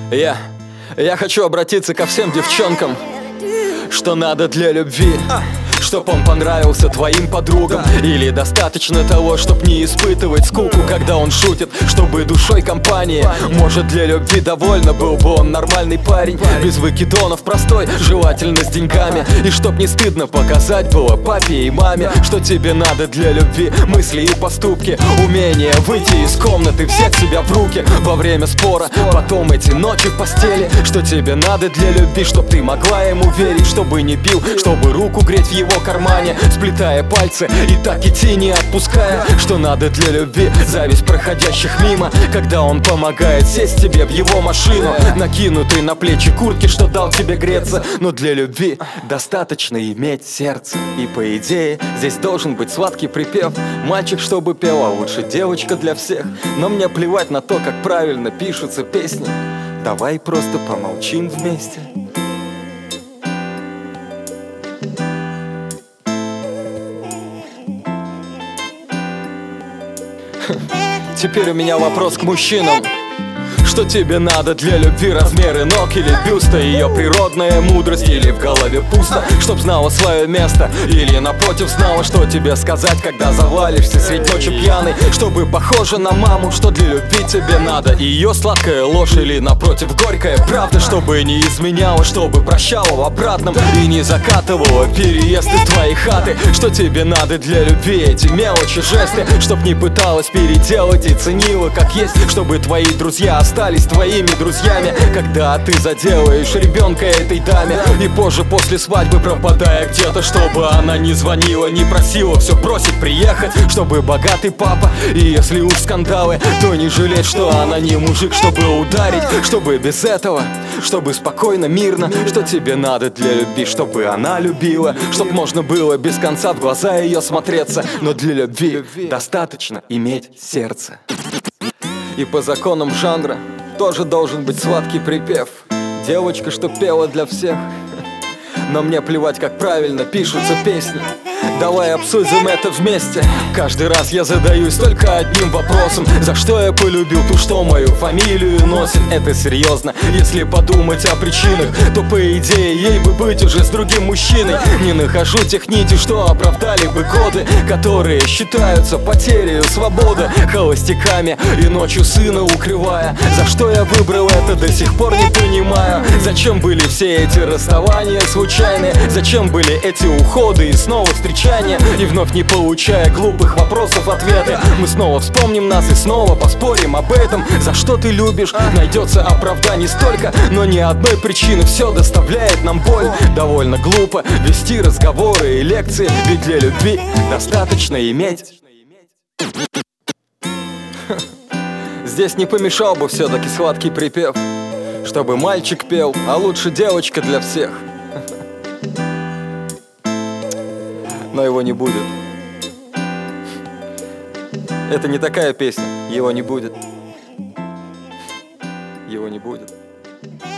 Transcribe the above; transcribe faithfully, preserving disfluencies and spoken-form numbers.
Я, я хочу обратиться ко всем девчонкам, что надо для любви, чтоб он понравился твоим подругам. Или достаточно того, чтоб не испытывать скуку, когда он шутит, чтобы душой компании. Может, для любви довольно был бы он нормальный парень, без выкидонов, простой, желательно с деньгами. И чтоб не стыдно показать было папе и маме, что тебе надо для любви: мысли и поступки, умение выйти из комнаты, взять себя в руки во время спора, потом эти ночи в постели. Что тебе надо для любви: чтоб ты могла ему верить, чтобы не бил, чтобы руку греть в его кармане, сплетая пальцы и так идти не отпуская. Что надо для любви: зависть проходящих мимо, когда он помогает сесть тебе в его машину, накинутый на плечи куртки, что дал тебе греться. Но для любви достаточно иметь сердце. И по идее здесь должен быть сладкий припев: мальчик, чтобы пел, а лучше девочка для всех. Но мне плевать на то, как правильно пишутся песни. Давай просто помолчим вместе. Теперь у меня вопрос к мужчинам. Что тебе надо для любви: размеры ног или бюста, ее природная мудрость, или в голове пусто, чтоб знала свое место, или напротив знала, что тебе сказать, когда завалишься средь ночи пьяный. Чтобы похожа на маму, что для любви тебе надо ее сладкая ложь, или напротив горькая правда, чтобы не изменяла, чтобы прощала в обратном и не закатывала переезд из твоей хаты. Что тебе надо для любви: эти мелочи, жесты, чтоб не пыталась переделать и ценила как есть, чтобы твои друзья остались твоими друзьями, когда ты заделаешь ребенка этой даме. И позже, после свадьбы, пропадая где-то, чтобы она не звонила, не просила все бросить, приехать, чтобы богатый папа. И если уж скандалы, то не жалеть, что она не мужик, чтобы ударить. Чтобы без этого, чтобы спокойно, мирно. Что тебе надо для любви: чтобы она любила, чтоб можно было без конца в глаза ее смотреться. Но для любви достаточно иметь сердце. И по законам жанра тоже должен быть сладкий припев: девочка, что пела для всех. Но мне плевать, как правильно пишутся песни. Давай обсудим это вместе. Каждый раз я задаюсь только одним вопросом: за что я полюбил ту, что мою фамилию носит? Это серьезно, если подумать о причинах, то по идее ей бы быть уже с другим мужчиной. Не нахожу тех нитей, что оправдали бы годы, которые считаются потерей свободы, холостяками и ночью сына укрывая. За что я выбрал это, до сих пор не понимаю. Зачем были все эти расставания случайные? Зачем были эти уходы и снова встречания? И вновь не получая глупых вопросов ответы, мы снова вспомним нас и снова поспорим об этом. За что ты любишь? Найдется оправданий столько, но ни одной причины все доставляет нам боль. Довольно глупо вести разговоры и лекции, ведь для любви достаточно иметь. Здесь не помешал бы все-таки сладкий припев: чтобы мальчик пел, а лучше девочка для всех. Но его не будет. Это не такая песня. Его не будет. Его не будет.